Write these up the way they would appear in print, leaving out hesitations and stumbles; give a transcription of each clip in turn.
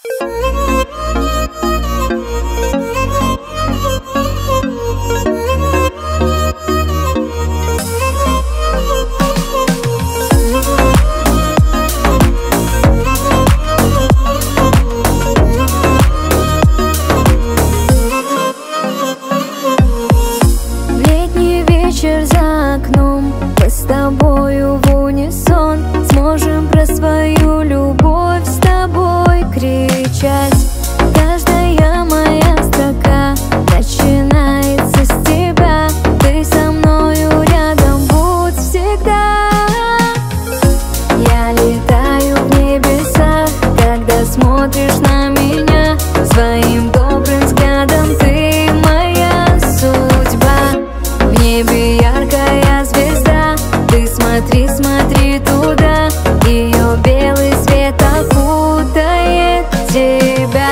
За окном мы с тобою в унисон сможем про свою любовь с тобой кричать. Каждая моя строка начинается с тебя. Ты со мною рядом, будь всегда. Я летаю в небесах, когда смотришь на меня своим добрым взглядом. Ты моя судьба. В небе яркая звезда, ты смотри, смотри туда. Ее белый свет окутает тебя.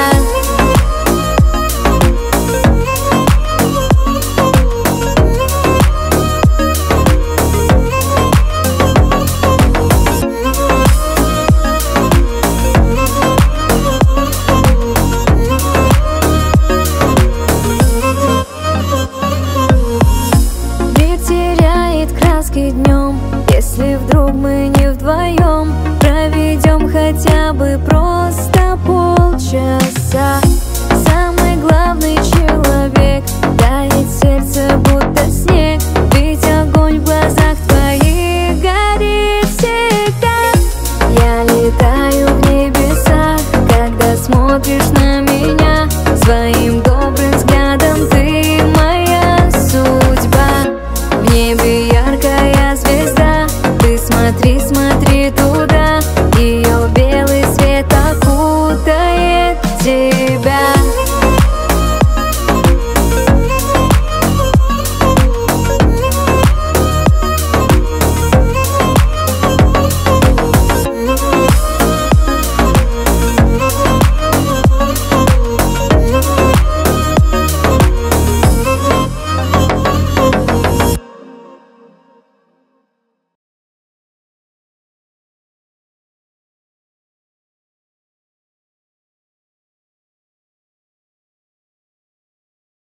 Днем, если вдруг мы не вдвоем проведем хотя бы просто полчаса. Самый главный человек тает сердце, будто снег. Ведь огонь в глазах твоих горит всегда. Я летаю в небесах, когда смотришь на меня своим